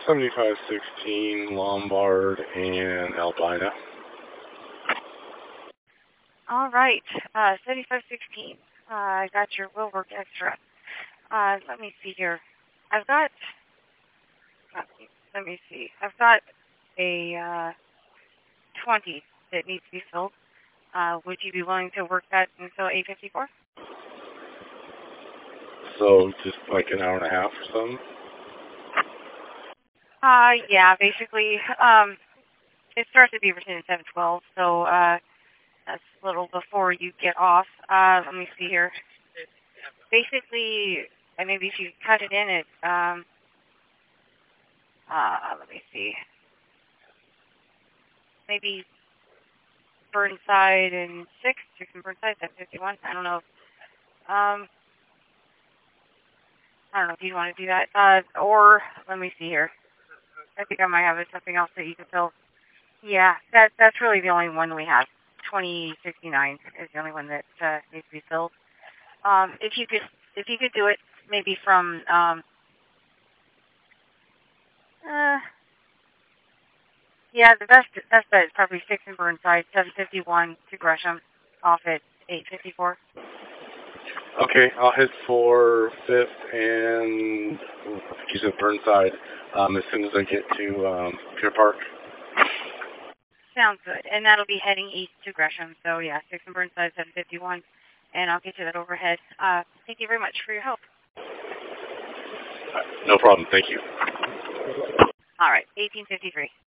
7516 Lombard and Albina. All right, 7516. I got your Will Work Extra. Let me see here. I've got, let me see. I've got a 20 that needs to be filled. Would you be willing to work that until 8:54? So just like an hour and a half or something? Yeah, basically, it starts at Beaverton at 7:12, so that's a little before you get off. Let me see here. Basically, maybe if you cut it in at, let me see, maybe Burnside and 6 and Burnside at 51. I don't know. I don't know if you want to do that. Or let me see here. I think I might have something else that you can fill. Yeah, that's really the only one we have. 2069 is the only one that needs to be filled. If you could do it maybe from yeah, the best bet is probably 6 in Burnside, 751 to Gresham, off at 8:54. Okay, I'll hit for 5th and you said Burnside as soon as I get to Pier Park. Sounds good, and that'll be heading east to Gresham. So yeah, 6 in Burnside, 751, and I'll get you that overhead. Thank you very much for your help. No problem, thank you. All right, 1853.